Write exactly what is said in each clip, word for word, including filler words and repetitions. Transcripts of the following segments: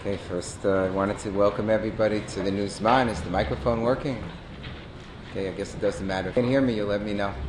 Okay, first uh, I wanted to welcome everybody to the new Zman. Is the microphone working? Okay, I guess it doesn't matter. If you can hear me, you'll let me know.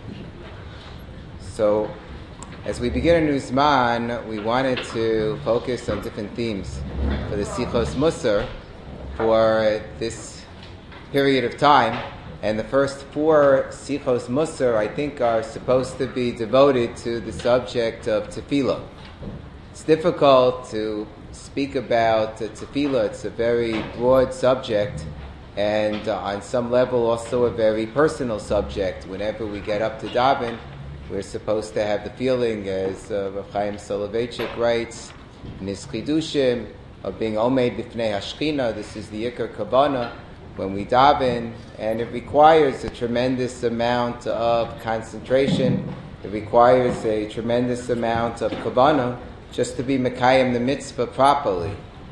So, as we begin a new Zman, we wanted to focus on different themes for the Sichos Musar for this period of time. And the first four Sichos Musar, I think, are supposed to be devoted to the subject of tefillah. It's difficult to speak about uh, tefillah. It's a very broad subject, and uh, on some level also a very personal subject. Whenever we get up to daven, we're supposed to have the feeling, as uh, Rav Chaim Soloveitchik writes in his Chidushim, of being Omed B'fnei Hashchina. This is the Ikar Kavanah when we daven, and it requires a tremendous amount of concentration. It requires a tremendous amount of kavanah just to be Mekayim the mitzvah properly.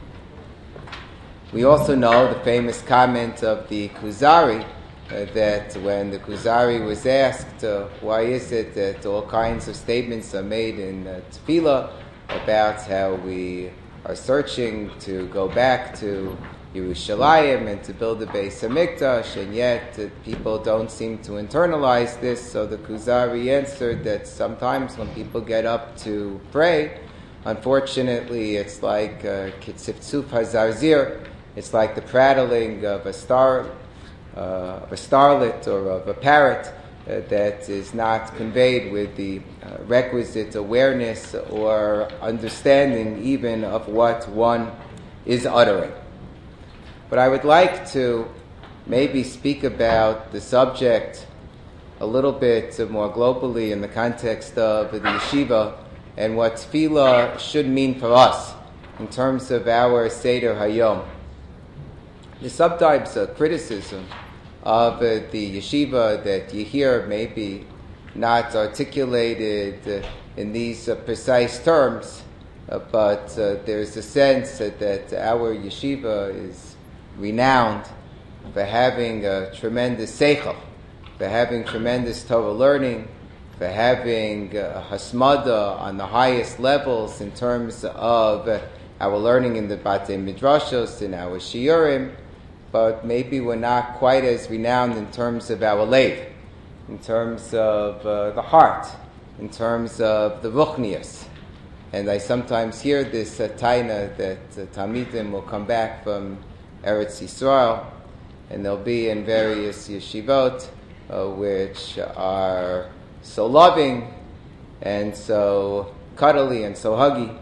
We also know the famous comment of the Kuzari, uh, that when the Kuzari was asked, uh, why is it that all kinds of statements are made in uh, tefillah about how we are searching to go back to Yerushalayim and to build a Beis HaMikdash, and yet uh, people don't seem to internalize this. So the Kuzari answered that sometimes when people get up to pray, unfortunately, it's like kitziftzuf hazarzir. It's like the prattling of a star, uh, of a starlet or of a parrot uh, that is not conveyed with the uh, requisite awareness or understanding even of what one is uttering. But I would like to maybe speak about the subject a little bit more globally in the context of the yeshiva and what tefillah should mean for us in terms of our Seder Hayom. There's sometimes a criticism of uh, the yeshiva that you hear maybe not articulated uh, in these uh, precise terms, uh, but uh, there's a sense uh, that our yeshiva is renowned for having a tremendous seichel, for having tremendous Torah learning, for having uh, hasmada on the highest levels in terms of uh, our learning in the Batei Midrashos, in our shiurim, but maybe we're not quite as renowned in terms of our leiv, in terms of uh, the heart, in terms of the ruchnius. And I sometimes hear this uh, taina that uh, Talmidim will come back from Eretz Yisrael, and they'll be in various yeshivot, uh, which are so loving and so cuddly and so huggy,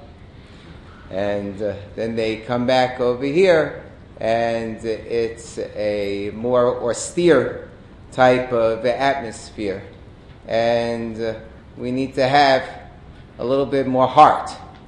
and uh, then they come back over here and it's a more austere type of atmosphere, and uh, we need to have a little bit more heart.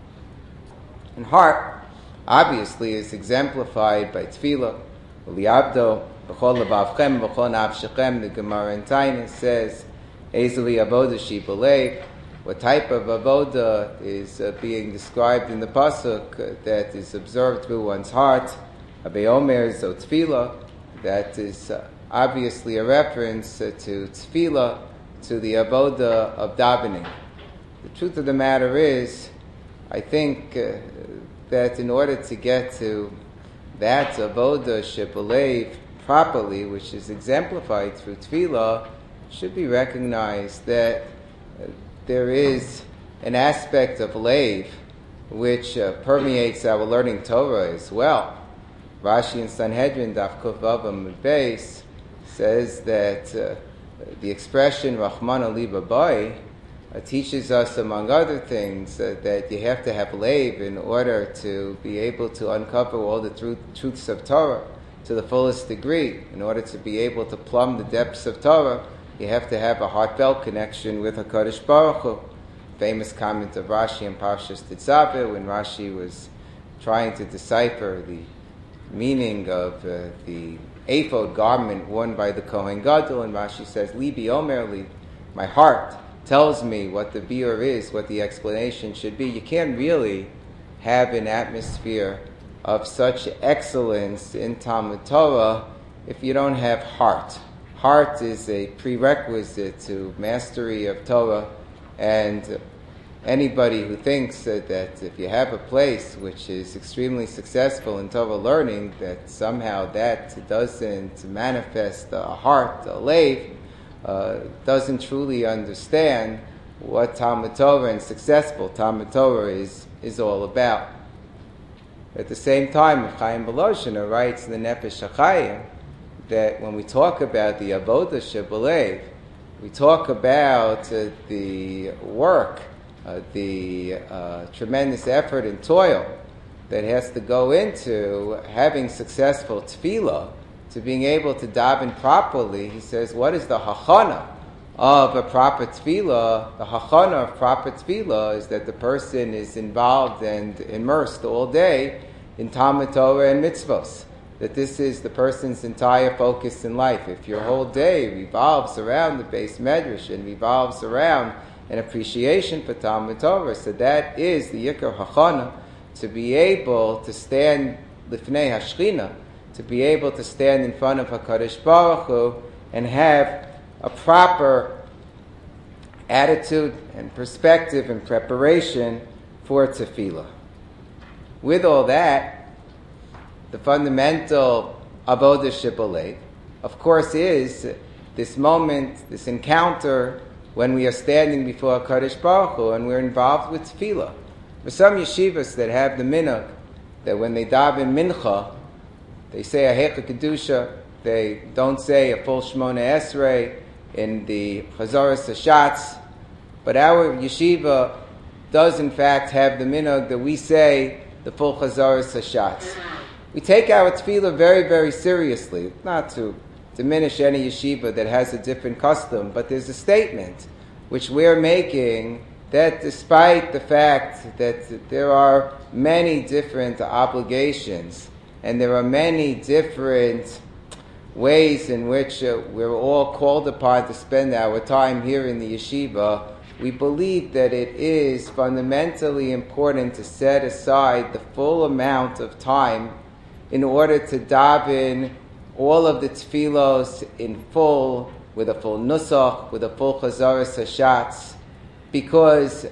And heart obviously is exemplified by tefillah. Uliabdo b'chol levavchem b'chol nafshechem. The Gemara in Tainus says, Ezeli avoda shibalev. What type of avoda is uh, being described in the pasuk uh, that is observed through one's heart? Abei Omer zo tefillah. That is uh, obviously a reference uh, to tefillah, to the avoda of davening. The truth of the matter is, I think uh, that in order to get to that avoda shibalev properly, which is exemplified through tefillah, should be recognized that uh, there is an aspect of leiv which uh, permeates our learning Torah as well. Rashi in Sanhedrin Daf Kuf Vav Amud Beis says that uh, the expression Rachmana Liba Bai uh, teaches us, among other things, uh, that you have to have leiv in order to be able to uncover all the truth, truths of Torah to the fullest degree. In order to be able to plumb the depths of Torah, you have to have a heartfelt connection with HaKadosh Baruch Hu. Famous comment of Rashi in Parshas Tetzaveh, when Rashi was trying to decipher the meaning of uh, the ephod garment worn by the Kohen Gadol, and Rashi says, Libi Omer Li, my heart tells me what the biur is, what the explanation should be. You can't really have an atmosphere of such excellence in Talmud Torah if you don't have heart. Heart is a prerequisite to mastery of Torah, and anybody who thinks uh, that if you have a place which is extremely successful in Torah learning, that somehow that doesn't manifest a heart, a leiv, uh, doesn't truly understand what Talmud Torah and successful Talmud Torah is, is all about. At the same time, Chaim Volozhiner writes in the Nefesh HaChaim that when we talk about the Avodah Shebelev, we talk about uh, the work, uh, the uh, tremendous effort and toil that has to go into having successful tefillah, to being able to daven properly. He says, what is the hachana of a proper tefillah? The hachana of proper tefillah is that the person is involved and immersed all day in Talmud Torah and mitzvos. That this is the person's entire focus in life. If your whole day revolves around the Beis Medrash and revolves around an appreciation for Talmud Torah, so that is the Yikar Hachana, to be able to stand Lifnei Hashchina, to be able to stand in front of HaKadosh Baruch Hu and have a proper attitude and perspective and preparation for tefillah. With all that, the fundamental Avodah Shebelev, of course, is this moment, this encounter when we are standing before HaKadosh Baruch Hu and we're involved with tefillah. For some yeshivas that have the minhag that when they daven mincha, they say a Hecha Kedusha, they don't say a full Shmona Esrei in the Chazaras Hashatz, but our yeshiva does in fact have the minhag that we say the full Chazaras Hashatz. We take our tefillah very, very seriously, not to diminish any yeshiva that has a different custom, but there's a statement which we're making that despite the fact that there are many different obligations and there are many different ways in which uh, we're all called upon to spend our time here in the yeshiva, we believe that it is fundamentally important to set aside the full amount of time in order to daven all of the tefillos in full, with a full nusach, with a full chazaras hashatz, because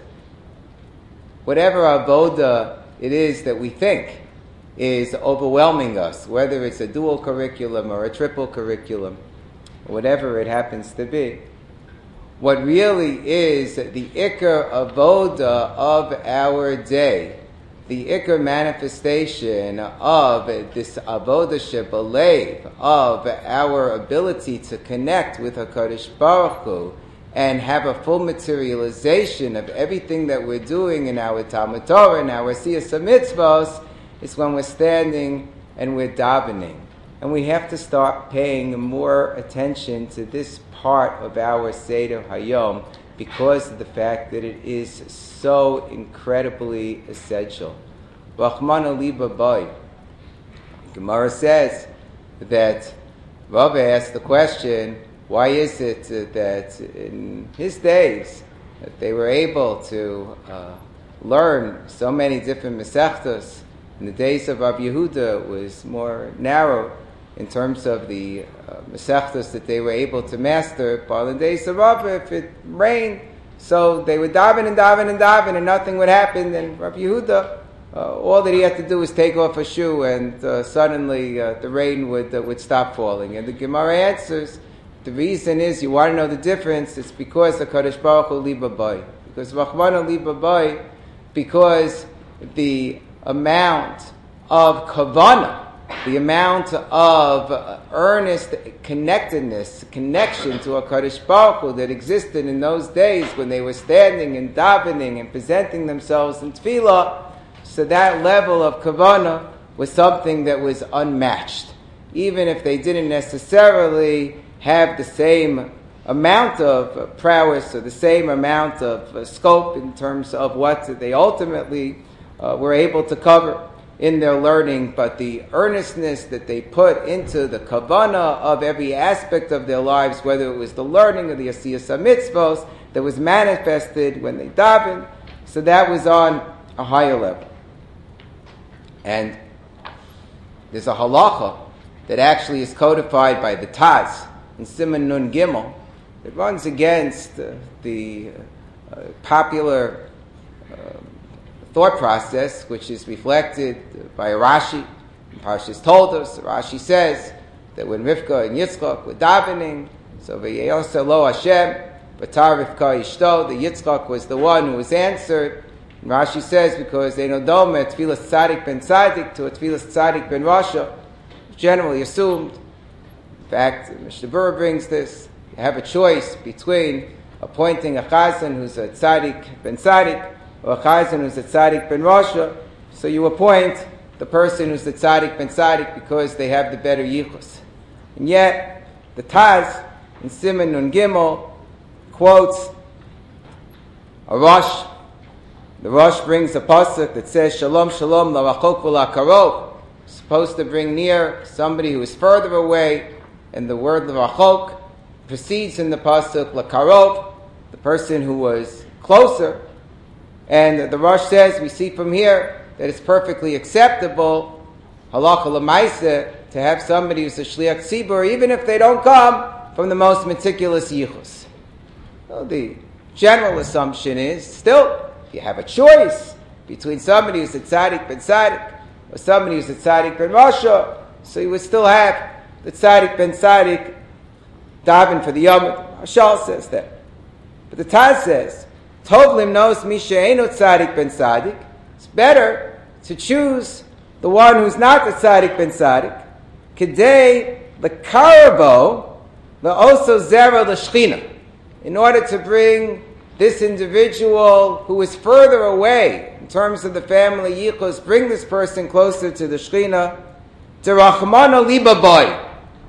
whatever avoda it is that we think is overwhelming us, whether it's a dual curriculum or a triple curriculum, or whatever it happens to be, what really is the ikar avoda of our day, the ikar manifestation of this avodah shebelev, of our ability to connect with HaKadosh Baruch Hu and have a full materialization of everything that we're doing in our Talmud Torah and our Siyas HaMitzvos, is when we're standing and we're davening. And we have to start paying more attention to this part of our Seder Hayom because of the fact that it is so incredibly essential. Rachmana liba boy. Gemara says that Rava asked the question, why is it that in his days that they were able to uh, learn so many different Masechtos? In the days of Rabbi Yehuda, it was more narrow in terms of the uh, Masechtos that they were able to master. But in the days of Rava, if it rained, so they would daven and daven and daven and nothing would happen. Then Rabbi Yehuda, uh, all that he had to do was take off a shoe and uh, suddenly uh, the rain would uh, would stop falling. And the Gemara answers, the reason is, you want to know the difference, it's because the HaKadosh Baruch Hu liba boy. Because Rachmana liba boy, because the amount of kavanah, the amount of uh, earnest connectedness, connection to HaKadosh Baruch Hu that existed in those days when they were standing and davening and presenting themselves in tefillah, so that level of kavanah was something that was unmatched. Even if they didn't necessarily have the same amount of uh, prowess or the same amount of uh, scope in terms of what they ultimately uh, were able to cover in their learning, but the earnestness that they put into the kavanah of every aspect of their lives, whether it was the learning of the Asiyas HaMitzvos that was manifested when they davened, so that was on a higher level. And there's a halacha that actually is codified by the Taz in Siman Nun Gimel that runs against uh, the uh, popular thought process, which is reflected by Rashi. Parshas told us, Rashi says that when Rivka and Yitzchak were davening, so v'yeyoseh lo Hashem, v'tar Rivka ishto, the Yitzchak was the one who was answered. And Rashi says because they know dome tefillas tzadik ben tzadik to a tefillas tzadik ben rasha, generally assumed. In fact, Mishnah Berurah brings this. You have a choice between appointing a chazan who's a tzadik ben tzadik or a chazan who's a tzadik ben rasha. So you appoint the person who's the tzaddik ben tzaddik because they have the better yichus. And yet, the Taz in Siman Nun Gimel quotes a Rosh. The Rosh brings a pasuk that says, Shalom, Shalom, la'rachok v'la'karov. Supposed to bring near somebody who is further away, and the word la'rachok precedes in the pasuk la'karov, the person who was closer. And the Rosh says, we see from here, that it's perfectly acceptable, halacha l'maaseh, to have somebody who's a shliach tzibur, even if they don't come from the most meticulous yichus. Well, the general assumption is, still, if you have a choice between somebody who's a tzaddik ben tzaddik or somebody who's a tzaddik ben rasha, so you would still have the tzaddik ben tzaddik daven for the yom. Hashal says that. But the Taz says, Tov limnos mi she'eino tzaddik ben tzaddik. It's better to choose the one who's not the tzaddik ben tzaddik, kedei lekarabo leoso zera l'shchina, in order to bring this individual who is further away in terms of the family yichus, bring this person closer to the shchina, derachmana liba boy.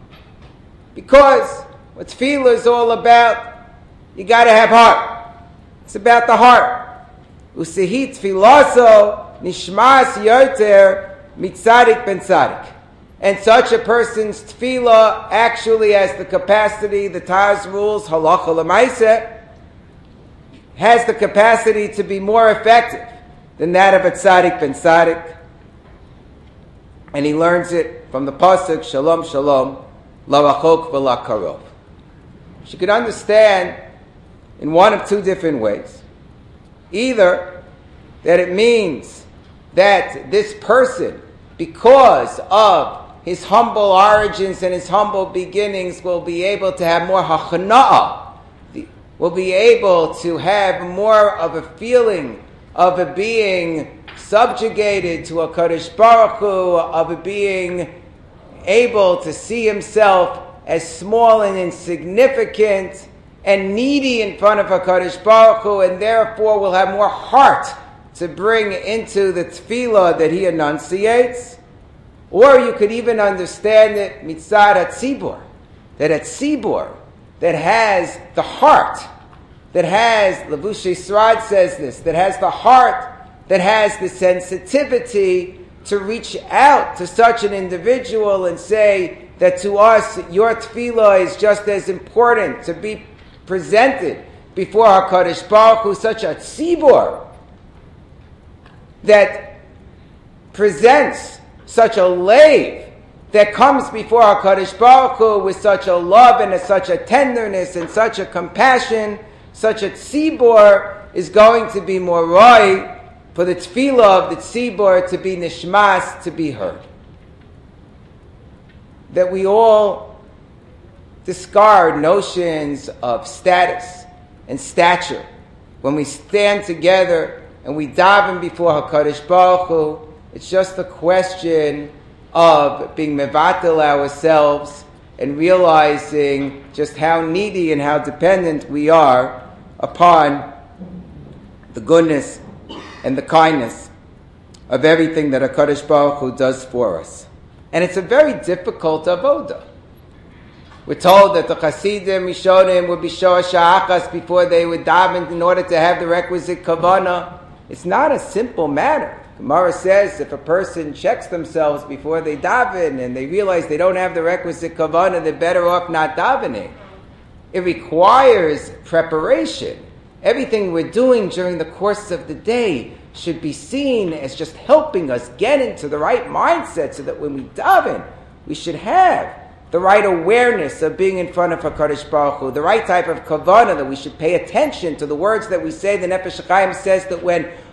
Because what tefillah is all about, you got to have heart. It's about the heart. Usehi tfilaso nishmas yoter mitzadik ben tzadik. And such a person's tefillah actually has the capacity, the Taz rules, halacha l'maaseh, has the capacity to be more effective than that of a tzadik ben tzadik. And he learns it from the pasuk, Shalom, Shalom, la'rachok v'la'karov. She could understand in one of two different ways. Either that it means that this person, because of his humble origins and his humble beginnings, will be able to have more hachana'ah, will be able to have more of a feeling of a being subjugated to a Kadosh Baruch Hu, of a being able to see himself as small and insignificant and needy in front of HaKadosh Baruch Hu, and therefore will have more heart to bring into the tefillah that he enunciates. Or you could even understand it mitzad hatzibur, that a tzibur that has the heart, that has, Levush Yisrad says this, that has the heart, that has the sensitivity to reach out to such an individual and say that to us, your tefillah is just as important to be presented before HaKadosh Baruch Hu, such a tzibur that presents such a lave, that comes before HaKadosh Baruch Hu with such a love and a, such a tenderness and such a compassion, such a tzibur is going to be more right for the tefillah of the tzibur to be nishmas, to be heard. That we all discard notions of status and stature when we stand together and we daven before HaKadosh Baruch Hu. It's just a question of being mevatel ourselves and realizing just how needy and how dependent we are upon the goodness and the kindness of everything that HaKadosh Baruch Hu does for us. And it's a very difficult avodah. We're told that the Chasidim, Rishonim, would be shoah sha'achas before they would daven in order to have the requisite kavanah. It's not a simple matter. Gemara says if a person checks themselves before they daven and they realize they don't have the requisite kavanah, they're better off not davening. It requires preparation. Everything we're doing during the course of the day should be seen as just helping us get into the right mindset so that when we daven, we should have the right awareness of being in front of HaKadosh Baruch Hu, the right type of kavanah, that we should pay attention to the words that we say. The Nefesh HaChaim says that when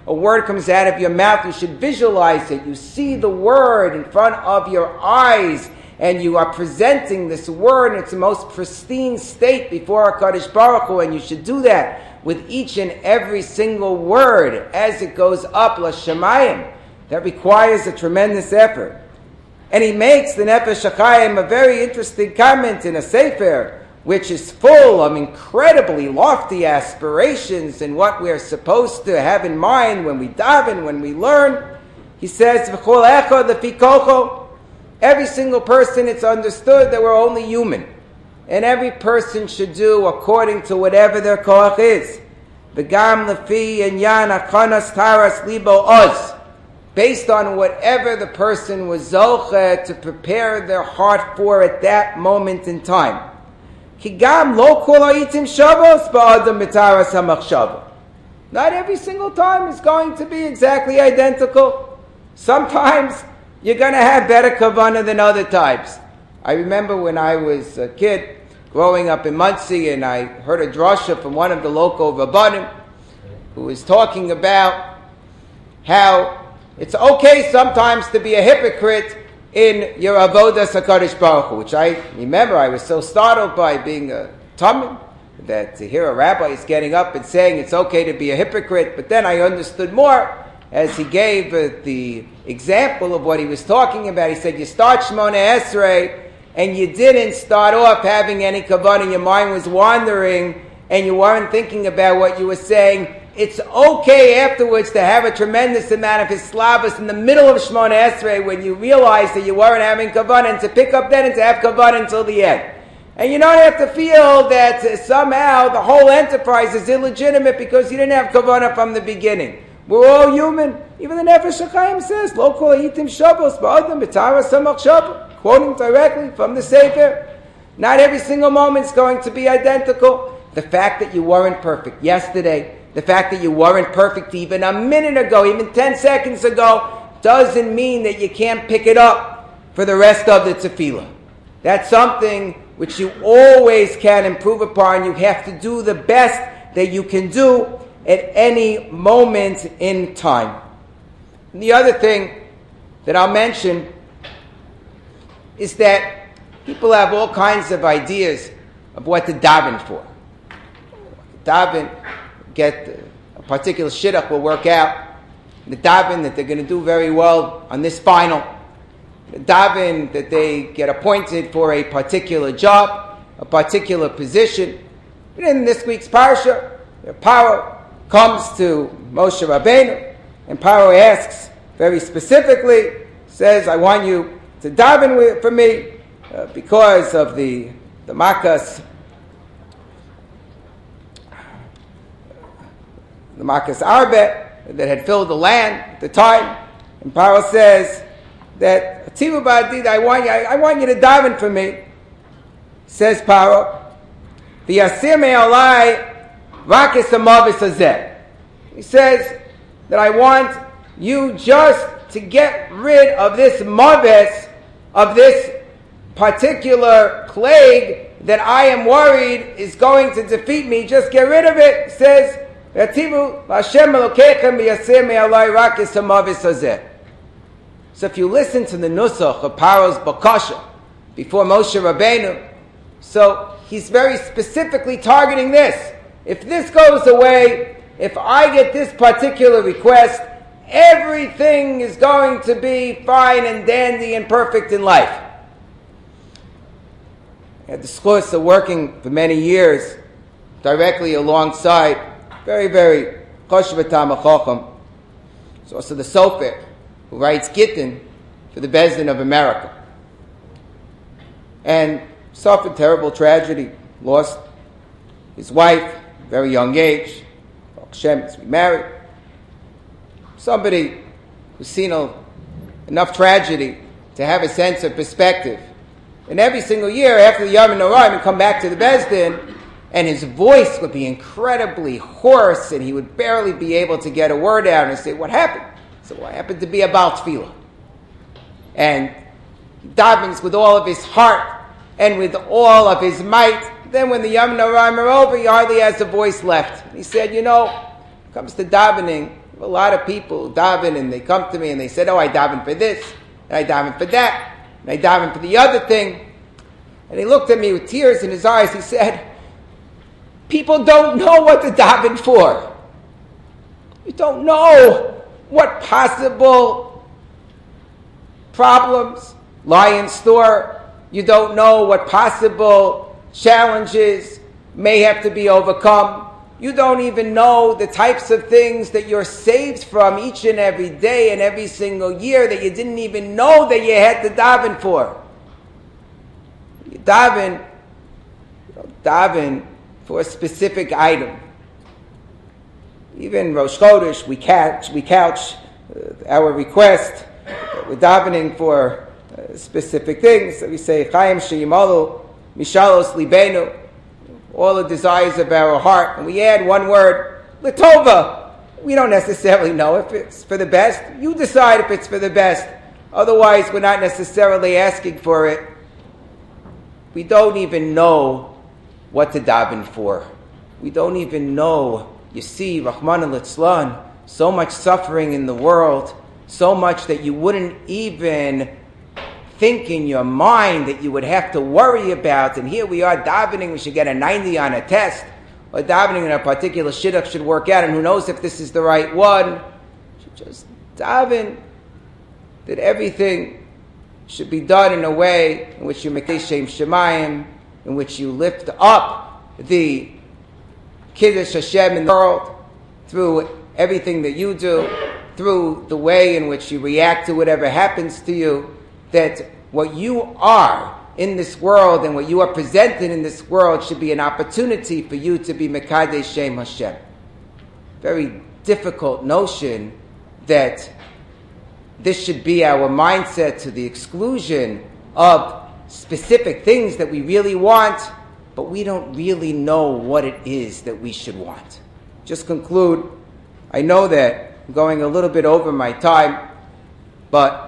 a word comes out of your mouth, you should visualize it. You see the word in front of your eyes, and you are presenting this word in its most pristine state before HaKadosh Baruch Hu, and you should do that with each and every single word as it goes up l'shamayim. That requires a tremendous effort. And he makes the Nefesh HaChaim a very interesting comment in a sefer, which is full of incredibly lofty aspirations and what we're supposed to have in mind when we daven, when we learn. He says, V'chol echad lefi kocho. Every single person, it's understood that we're only human. And every person should do according to whatever their koach is. V'gam lefi inyan achanas taras libo oz. Based on whatever the person was zocheh to prepare their heart for at that moment in time. Kigam lo kol ha'itim shavos ba'adam b'taras hamachshava. Not every single time is going to be exactly identical. Sometimes you're going to have better kavanah than other times. I remember when I was a kid growing up in Monsey, and I heard a drasha from one of the local rabbanim who was talking about how it's okay sometimes to be a hypocrite in your avodas HaKadosh Baruch Hu, which I remember I was so startled by being a Talmud that to hear a rabbi is getting up and saying it's okay to be a hypocrite. But then I understood more as he gave uh, the example of what he was talking about. He said, you start Shemona Esrei and you didn't start off having any kavanah, your mind was wandering and you weren't thinking about what you were saying. It's okay afterwards to have a tremendous amount of hislavus in the middle of Shemona Esrei when you realize that you weren't having kavanah, and to pick up then and to have kavanah until the end. And you don't have to feel that uh, somehow the whole enterprise is illegitimate because you didn't have kavanah from the beginning. We're all human. Even the Nefesh HaChaim says, Lo kol ha'itim shavos ba'adam b'taras hamachshava, quoting directly from the Sefer. Not every single moment is going to be identical. The fact that you weren't perfect yesterday, the fact that you weren't perfect even a minute ago, even ten seconds ago, doesn't mean that you can't pick it up for the rest of the tefillah. That's something which you always can improve upon. You have to do the best that you can do at any moment in time. And the other thing that I'll mention is that people have all kinds of ideas of what to daven for. Daven, get a particular shidduch will work out. The daven that they're going to do very well on this final. The daven that they get appointed for a particular job, a particular position. And in this week's parsha, Paro comes to Moshe Rabbeinu, and Paro asks very specifically, says, I want you to daven with, for me uh, because of the, the makas the Makas Arbe that had filled the land at the time. And Paro says that Tivu Ba'adid, I want you, I, I want you to daven for me. Says Paro, V'yasir me'alai rakis hamavis hazeh. He says that I want you just to get rid of this mavis, of this particular plague that I am worried is going to defeat me. Just get rid of it. He says, so if you listen to the nusach of Paro's bakasha before Moshe Rabbeinu, so he's very specifically targeting this. If this goes away, if I get this particular request, everything is going to be fine and dandy and perfect in life. I had the schus of working for many years directly alongside very, very Choshev Talmid Chacham. It's also the Sofer who writes Gittin for the Beis Din of America. And suffered terrible tragedy, lost his wife, very young age. Hashem is remarried. Somebody who's seen a, enough tragedy to have a sense of perspective. And every single year after the Yom Noraim, he'd come back to the Beis Din, and his voice would be incredibly hoarse, and he would barely be able to get a word out. And I'd say, what happened? So well, I happened to be about tefillah. And he davens with all of his heart and with all of his might. Then when the Yom Noraim are over, he hardly has a voice left. And he said, you know, when it comes to davening, A lot of people who daven and they come to me and they said, oh, I daven for this, and I daven for that, and I daven for the other thing. And he looked at me with tears in his eyes. He said, people don't know what to daven for. You don't know what possible problems lie in store. You don't know what possible challenges may have to be overcome. You don't even know the types of things that you're saved from each and every day and every single year that you didn't even know that you had to daven for. You daven, you don't daven for a specific item. Even Rosh Chodesh, we couch, we couch uh, our request. We're davening for uh, specific things. So we say, Chaim sheyimalu mishalos libenu, all the desires of our heart. And we add one word, Latova. We don't necessarily know if it's for the best. You decide if it's for the best. Otherwise, we're not necessarily asking for it. We don't even know what to daven for. We don't even know. You see, Rahman al-Itzlan, so much suffering in the world, so much that you wouldn't even think in your mind that you would have to worry about. And here we are davening, we should get a ninety on a test, or davening in a particular shidduch should work out, and who knows if this is the right one. You should just daven that everything should be done in a way in which you make Shem Shemayim, in which you lift up the Kiddush Hashem in the world through everything that you do, through the way in which you react to whatever happens to you, that what you are in this world and what you are presented in this world should be an opportunity for you to be Mekadesh Shem Hashem. Very difficult notion that this should be our mindset to the exclusion of specific things that we really want, but we don't really know what it is that we should want. Just conclude. I know that I'm going a little bit over my time, but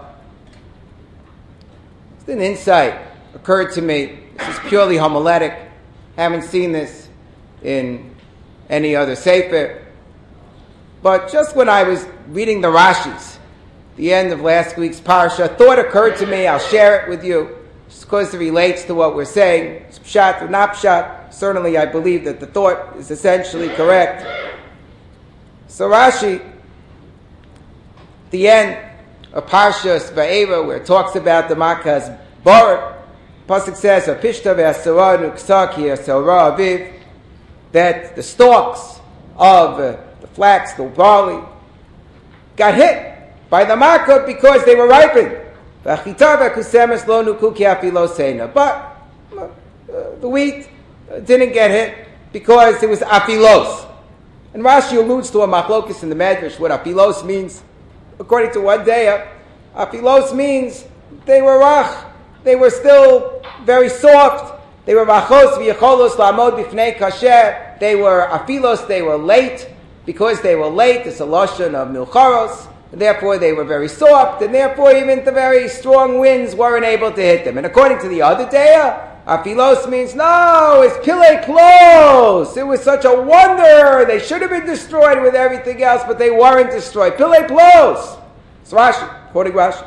an insight occurred to me. This is purely homiletic. Haven't seen this in any other sefer. But just when I was reading the Rashis, the end of last week's parsha, a thought occurred to me. I'll share it with you, just because it relates to what we're saying. It's pshat or not pshat. Certainly I believe that the thought is essentially correct. So Rashi, the end of Parshas Va'era, where it talks about the Makas Barat, Pasuk says, "Apishta ve'asara nuksaki asara aviv," that the stalks of uh, the flax, the barley, got hit by the Makot because they were ripened. V'achita ve'kusemes lo nuku ki afilo seina. But uh, the wheat uh, didn't get hit because it was afilos. And Rashi alludes to a machlokes in the Medrash what afilos means. According to one day, afilos means they were rach. They were still very soft. They were rachos v'yecholos la'amod b'fnei kasher. They were afilos, they were late. Because they were late, it's a lashon of milcharos. And therefore they were very soft, and therefore even the very strong winds weren't able to hit them. And according to the other day, afilos means, no, it's pilei plos. It was such a wonder. They should have been destroyed with everything else, but they weren't destroyed. Pilei plos. It's Rashi, quoting Rashi.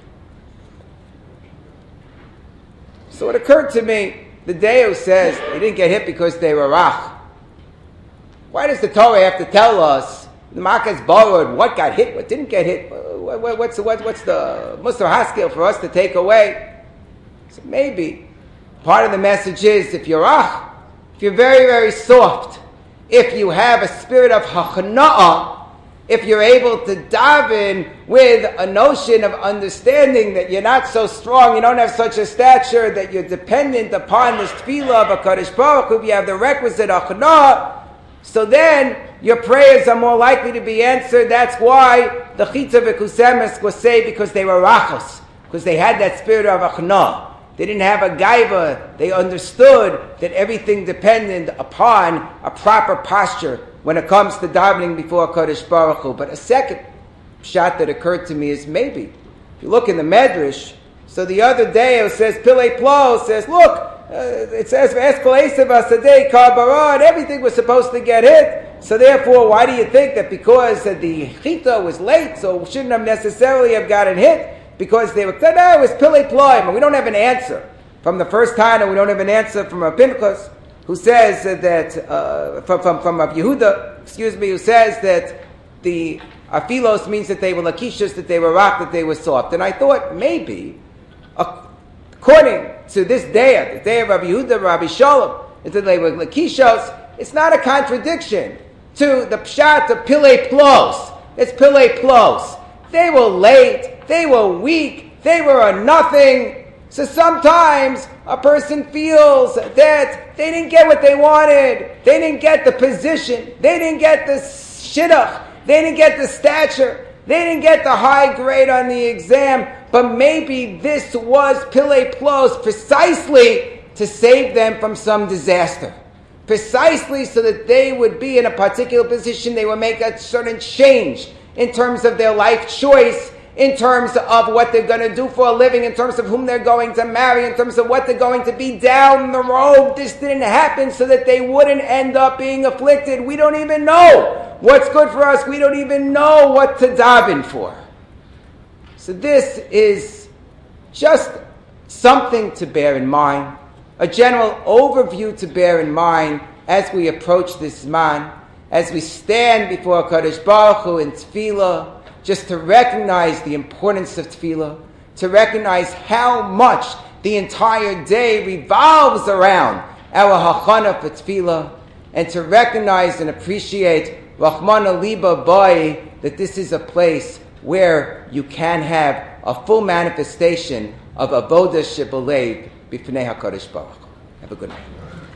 So it occurred to me, the Deo says they didn't get hit because they were rach. Why does the Torah have to tell us the Makas borrowed what got hit, what didn't get hit? What's the, what's the Musar Haskell for us to take away? So maybe part of the message is, if you're rach, if you're very, very soft, if you have a spirit of hachna'ah, if you're able to daven with a notion of understanding that you're not so strong, you don't have such a stature, that you're dependent upon this tefillah of HaKadosh Baruch Hu, you have the requisite hachna'ah, so then your prayers are more likely to be answered. That's why the Chitza v'Kusemes was saved, because they were rachos, because they had that spirit of hachna'ah. They didn't have a gaiva. They understood that everything depended upon a proper posture when it comes to davening before Kodesh Baruch Hu. But a second shot that occurred to me is, maybe if you look in the Medrash, so the other day it says, Pilei Plo says, look, uh, it says, and everything was supposed to get hit. So therefore, why do you think that because uh, the chita was late, so shouldn't have necessarily have gotten hit? Because they were, no, it was Pillei Ploim, and we don't have an answer from the first time, and we don't have an answer from Rav Pinchas, who says uh, that, uh, from, from, from Rav Yehuda, excuse me, who says that the afilos means that they were lakishas, that they were rock, that they were soft. And I thought maybe, according to this day, the day of Rabbi Yehuda, Rabbi Shalom, that they were lakishos, it's not a contradiction to the pshat of Pillei Plos. It's Pillei Plos. They were late, they were weak, they were a nothing. So sometimes a person feels that they didn't get what they wanted, they didn't get the position, they didn't get the shidduch, they didn't get the stature, they didn't get the high grade on the exam, but maybe this was Pillei Plos precisely to save them from some disaster. Precisely so that they would be in a particular position, they would make a certain change in terms of their life choice, in terms of what they're going to do for a living, in terms of whom they're going to marry, in terms of what they're going to be down the road. This didn't happen so that they wouldn't end up being afflicted. We don't even know what's good for us. We don't even know what to daven for. So this is just something to bear in mind, a general overview to bear in mind as we approach this man, as we stand before Kadosh Baruch Hu in tefillah, just to recognize the importance of tefillah, to recognize how much the entire day revolves around our hachana for tefillah, and to recognize and appreciate Rahmana Liba Bai, that this is a place where you can have a full manifestation of Avodah Shebelev B'fnei HaKadosh Baruch Hu. Have a good night.